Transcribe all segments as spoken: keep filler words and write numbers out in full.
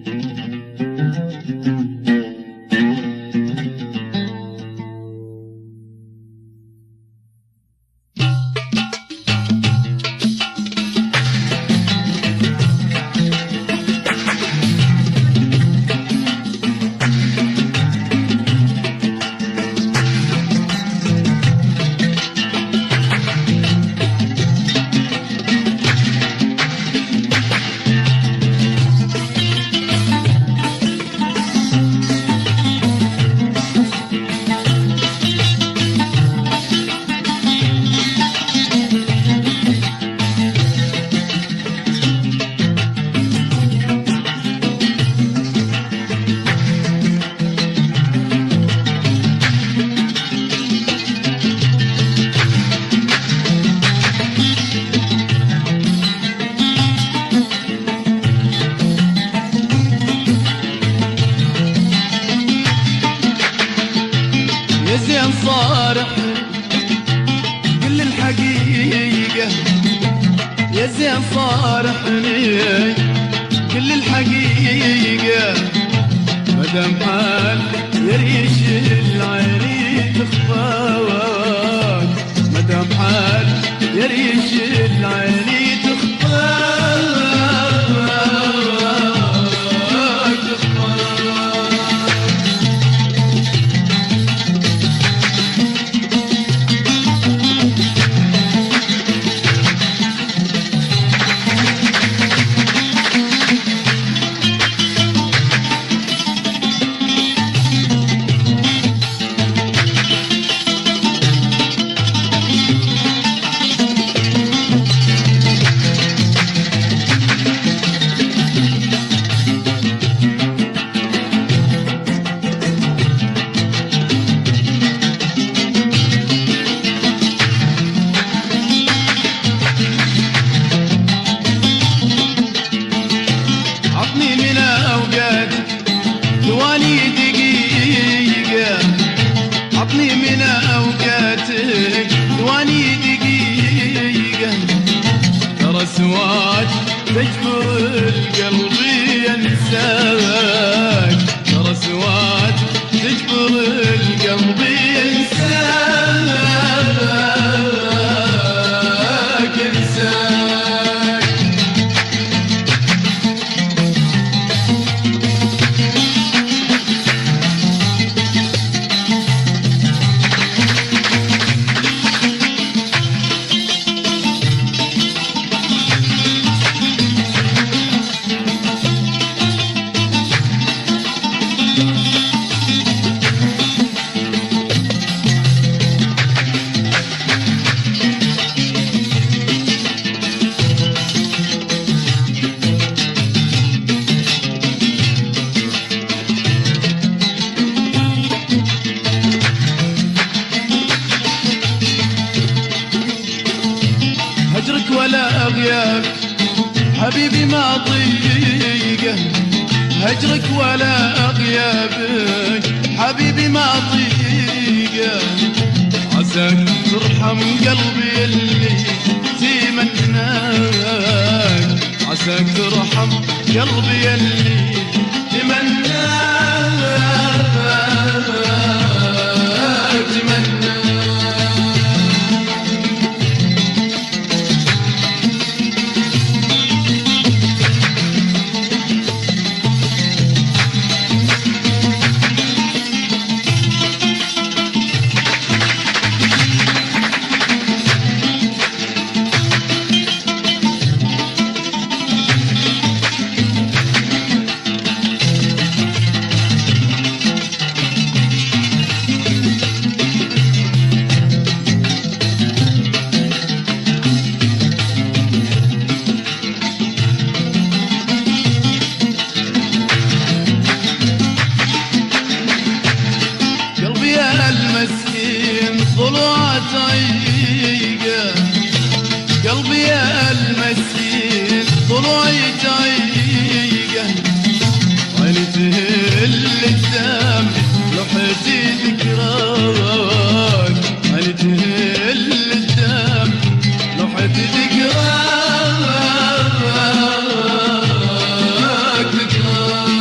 صارح كل الحقيقة يا زين صارحني كل الحقيقة مدام حال يريش العيني تخفاك مدام حال يريش العيني تخفاك ثواني دقيقة عطني من أوقاتك ثواني دقيقة ترى سواك تجبر القلب ينساك ترى سواك تجبر القلب ينساك ينساك هجرك ولا أغياب حبيبي ما طيقه هجرك ولا أغيابك حبيبي ما طيقه عساك ترحم قلبي اللي تمناك عساك ترحم قلبي اللي تمناك تمناك المسكين طلعت عيقه قلبي يا المسكين طلعت عيقه عيني تهل الدم لوحتي ذكراك عيني تهل الدم لوحتي ذكراك ذكراك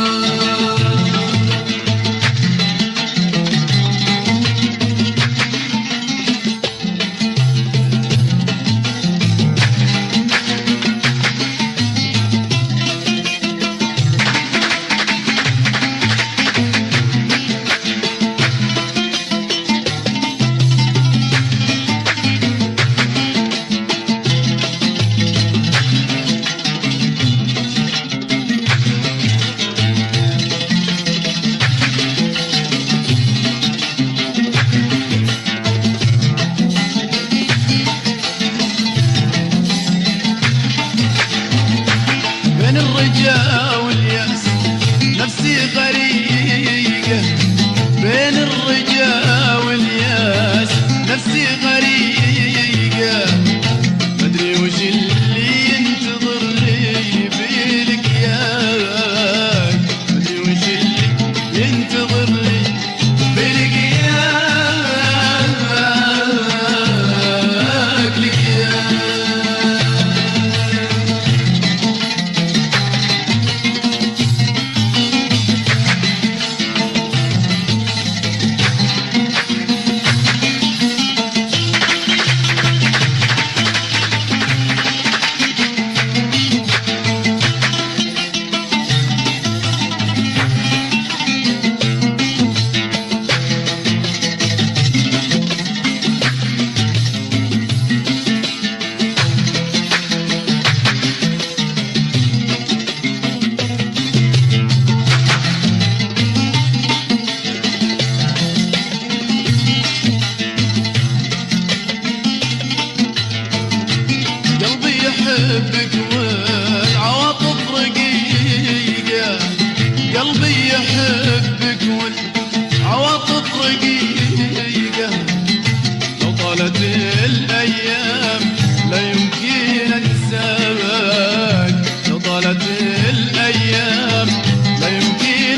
قلبي يحبك والعواطف رقيقة، لو طالت الأيام لا يمكن أنساك، لو طالت الأيام لا يمكن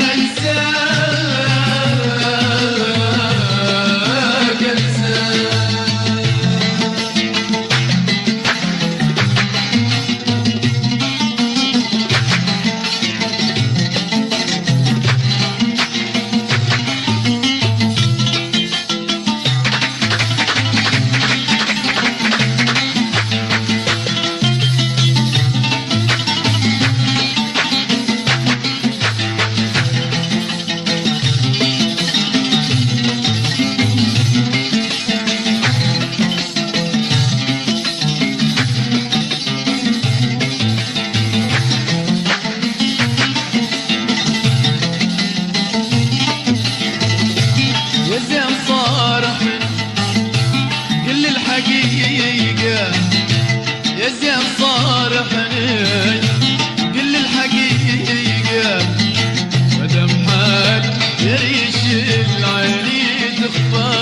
أنساك أنساك. يا زين صارحني قل الحقيقة، مدام حال يعيش العيني تخفى